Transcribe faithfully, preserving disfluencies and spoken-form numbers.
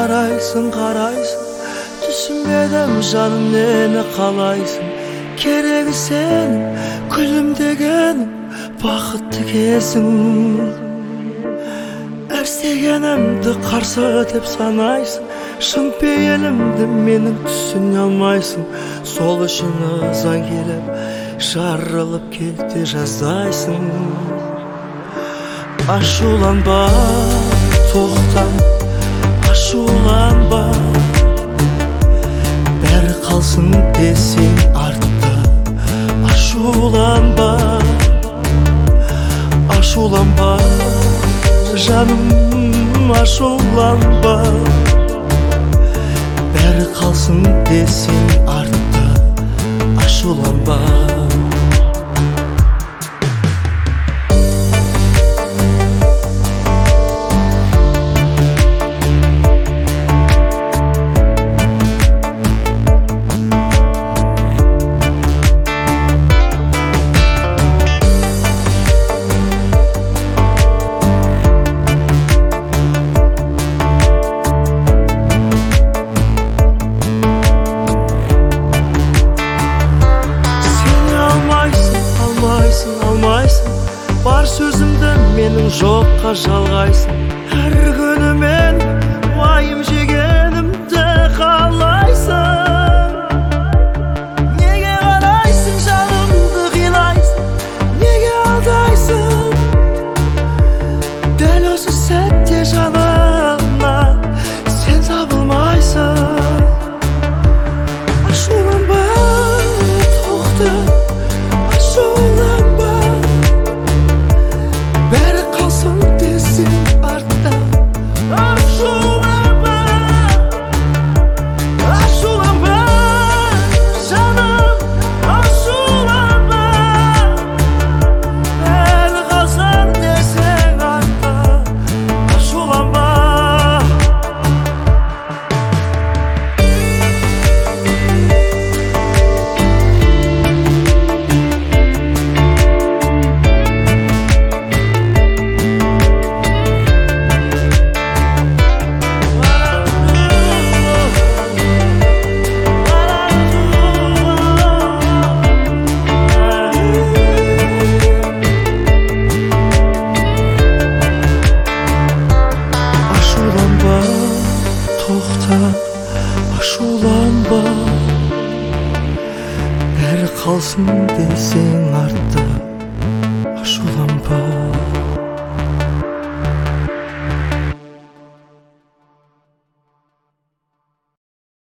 қарайсың, қарайсың, түсінбедім жаным нені қалайсың. Керегі сенің күлімдегенің, бақытты кезің. Әрсегенімді қарсы деп санайсың, шын пейілімді менің түсіне алмайсың. Сол үшін ызаң келіп, жарылып кете жаздайсың. Ашуланба, тоқта, ашуланба, бәрі қалсын десең артта. Ашуланба, ашуланба, жаным, ашуланба, бәрі қалсын десең артта. Ашуланба. Бар сөзімді менің жоққа жалғайсың. Әр күні мен уайым жегенімді қалайсың. Неге қарайсың, жанымды қинайсың, неге алдайсың? Дәл осы сәтте жанымнан сен табылмайсың. Ашуланба, тоқта, ашуланба, бәрі қалсын десең артта. Ашуланба, ашуланба, жаным, ашуланба, бәрі қалсын десең артта. Ашуланба. Тоқта, ашуланба, бәрі қалсын десең артта.